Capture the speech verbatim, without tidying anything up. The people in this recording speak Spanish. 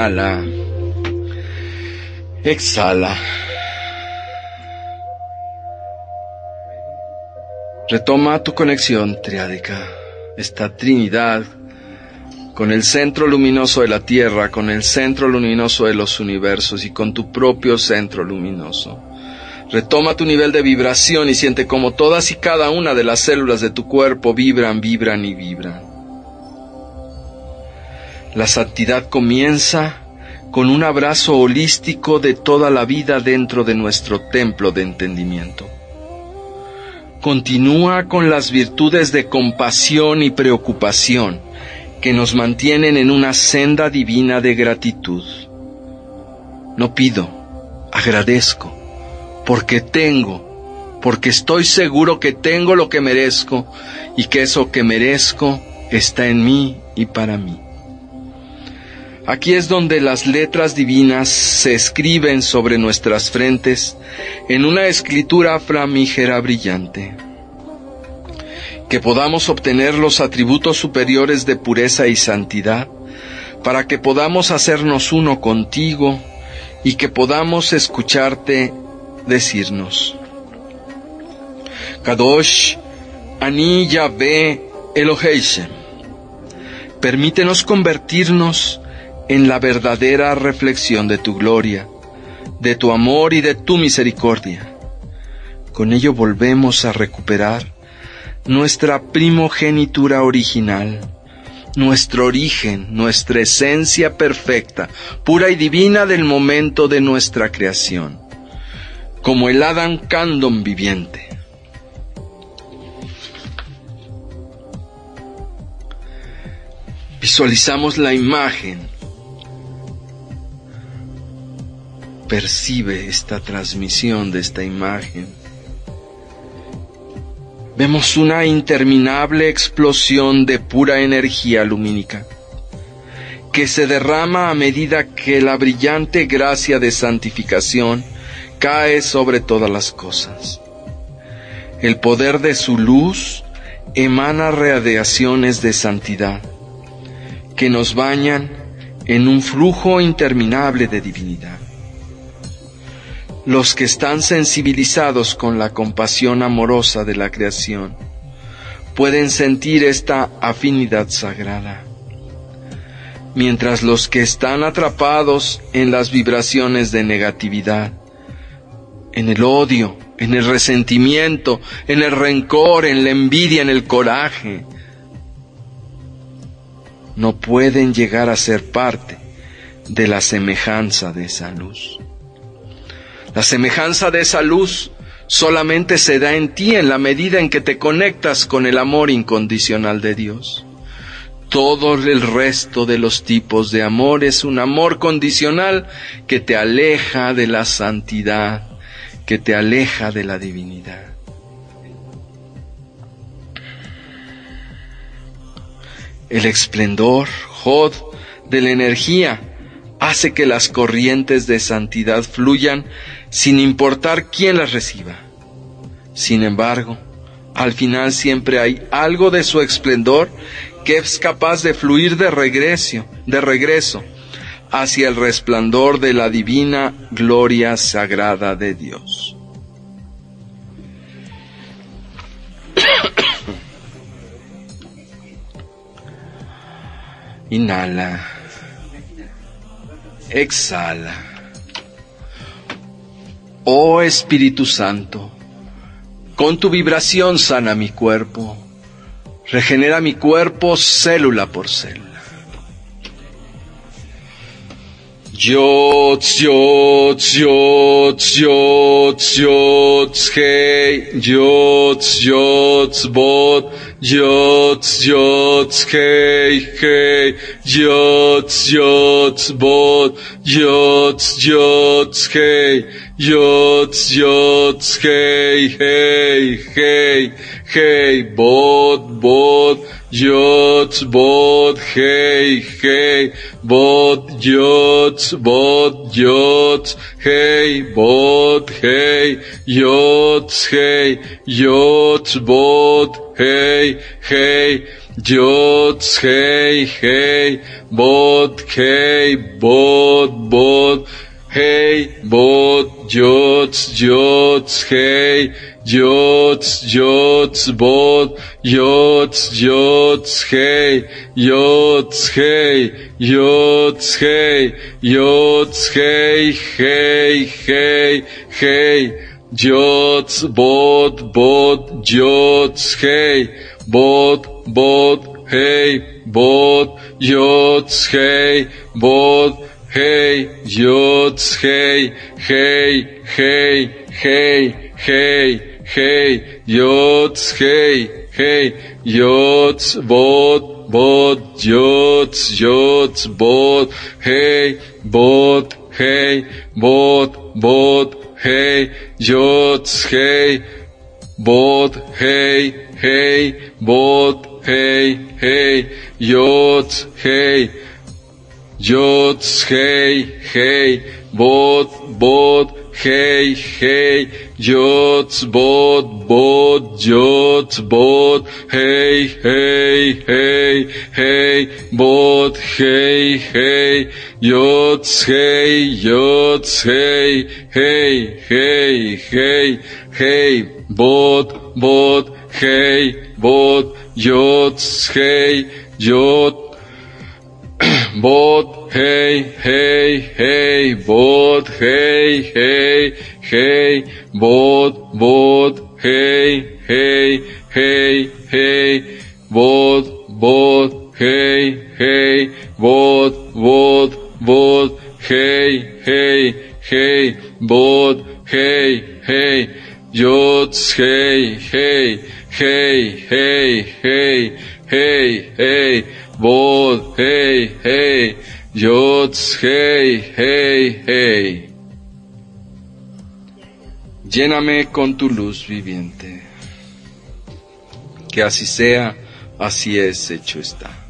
Inhala. Exhala. Retoma tu conexión triádica, esta trinidad, con el centro luminoso de la Tierra, con el centro luminoso de los universos y con tu propio centro luminoso. Retoma tu nivel de vibración y siente como todas y cada una de las células de tu cuerpo vibran, vibran y vibran. La santidad comienza con un abrazo holístico de toda la vida dentro de nuestro templo de entendimiento. Continúa con las virtudes de compasión y preocupación que nos mantienen en una senda divina de gratitud. No pido, agradezco, porque tengo, porque estoy seguro que tengo lo que merezco y que eso que merezco está en mí y para mí. Aquí es donde las letras divinas se escriben sobre nuestras frentes en una escritura flamígera brillante. Que podamos obtener los atributos superiores de pureza y santidad, para que podamos hacernos uno contigo y que podamos escucharte decirnos: Kadosh Ani Yahvé Elohei Shem. Permítenos convertirnos en la verdadera reflexión de tu gloria, de tu amor y de tu misericordia. Con ello volvemos a recuperar nuestra primogenitura original, nuestro origen, nuestra esencia perfecta, pura y divina del momento de nuestra creación, como el Adam Kandom viviente. Visualizamos la imagen. Percibe esta transmisión de esta imagen. Vemos una interminable explosión de pura energía lumínica que se derrama a medida que la brillante gracia de santificación cae sobre todas las cosas. El poder de su luz emana radiaciones de santidad que nos bañan en un flujo interminable de divinidad. Los que están sensibilizados con la compasión amorosa de la creación pueden sentir esta afinidad sagrada, mientras los que están atrapados en las vibraciones de negatividad, en el odio, en el resentimiento, en el rencor, en la envidia, en el coraje, no pueden llegar a ser parte de la semejanza de esa luz. La semejanza de esa luz solamente se da en ti en la medida en que te conectas con el amor incondicional de Dios. Todo el resto de los tipos de amor es un amor condicional que te aleja de la santidad, que te aleja de la divinidad. El esplendor, Jod, de la energía hace que las corrientes de santidad fluyan sin importar quién las reciba. Sin embargo, al final siempre hay algo de su esplendor que es capaz de fluir de regreso, de regreso hacia el resplandor de la divina gloria sagrada de Dios. Inhala. Exhala. Oh Espíritu Santo, con tu vibración sana mi cuerpo, regenera mi cuerpo célula por célula. Yots, yots, yots, yots, yots, hey, yots, yots, bot, yots, yots, hey, hey, yots, yots, bot, yots, yots, hey, yots, yots, hey, hey, hey, hey, bot, bot, yots, bot, hey, hey, bot, yots, bot, yots, hey, bot, hey, yots, hey, yots, bot, hey, hey, yods, hey, hey, bod, hey, bod, bod, hey, bod, yods, yods, hey, yods, yods, bod, yods, yods, hey, yods, hey, yods, hey, yods, hey, hey, hey, hey, yods, bod, bod, yods, hey, bod, bod, hey, bod, yods, hey, bod, hey, yods, hey, hey, hey, hey, hey, hey, yods, hey, hey, yods, bod, bod, yods, yods, bod, hey, bod, hey, bod, bod, hey, yods, hey, bod, hey, hey, bod, hey, hey, yods, hey, yods, hey, hey, bod, bod, hey, hey, yods, bod, bod, yods, bod, hey, hey, hey, hey, bod, hey, hey, yods, hey, yods, hey, hey, hey, hey, hey, bod, bod, hey, bod, yods, hey, yod, bod, hey, hey, hey, bod, hey, hey, hey, bod, bod, hey, hey, hey, hey, bod, bod, hey, hey, bod, bod, bod, hey, hey, hey, bod, hey, hey, yods, hey, hey, hey, hey, hey, hey, hey, bod, hey, hey, yods, hey, hey, hey. Lléname con tu luz viviente. Que así sea, así es, hecho está.